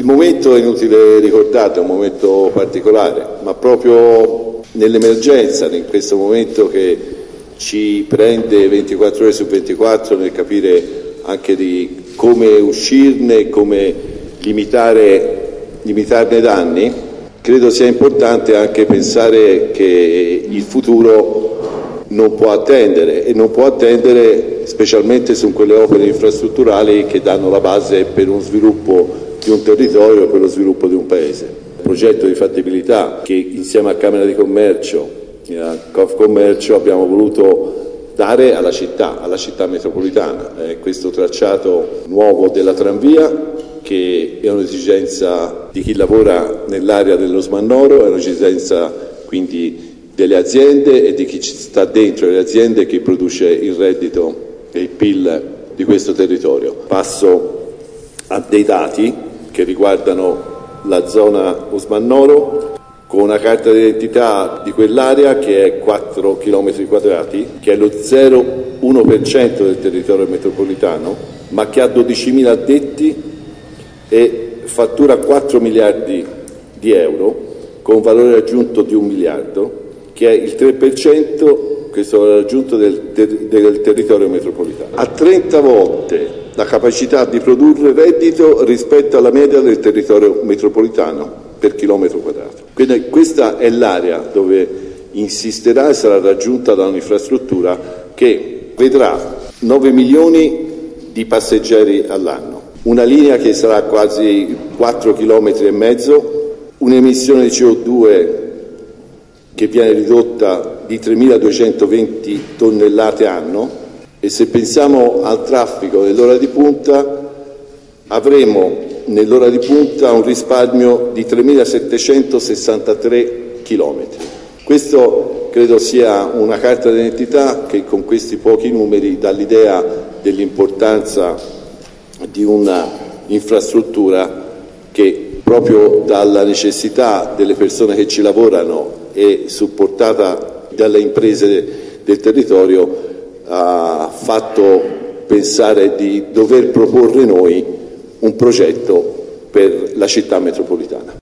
Il momento, è inutile ricordare, è un momento particolare, ma proprio nell'emergenza, in questo momento che ci prende 24 ore su 24 nel capire anche di come uscirne e come limitarne i danni, credo sia importante anche pensare che il futuro non può attendere, e non può attendere specialmente su quelle opere infrastrutturali che danno la base per uno sviluppo di un territorio e per lo sviluppo di un paese. Un progetto di fattibilità che insieme a Camera di Commercio e a Confcommercio abbiamo voluto dare alla città metropolitana. Questo tracciato nuovo della tranvia, che è un'esigenza di chi lavora nell'area dello Smannoro, è un'esigenza quindi delle aziende e di chi sta dentro le aziende, che produce il reddito e il PIL di questo territorio. Passo a dei dati che riguardano la zona Osmannoro, con una carta d'identità di quell'area che è 4 km quadrati, che è lo 0,1% del territorio metropolitano, ma che ha 12.000 addetti e fattura 4 miliardi di euro, con un valore aggiunto di 1 miliardo, che è il 3%, questo valore aggiunto del territorio metropolitano. Ha 30 volte la capacità di produrre reddito rispetto alla media del territorio metropolitano per chilometro quadrato. Quindi questa è l'area dove insisterà e sarà raggiunta da un'infrastruttura che vedrà 9 milioni di passeggeri all'anno, una linea che sarà quasi 4,5 km, un'emissione di CO2 che viene ridotta di 3.220 tonnellate anno, e se pensiamo al traffico nell'ora di punta, avremo nell'ora di punta un risparmio di 3.763 chilometri. Questo credo sia una carta d'identità che con questi pochi numeri dà l'idea dell'importanza di una infrastruttura che, proprio dalla necessità delle persone che ci lavorano e supportata dalle imprese del territorio, ha fatto pensare di dover proporre noi un progetto per la città metropolitana.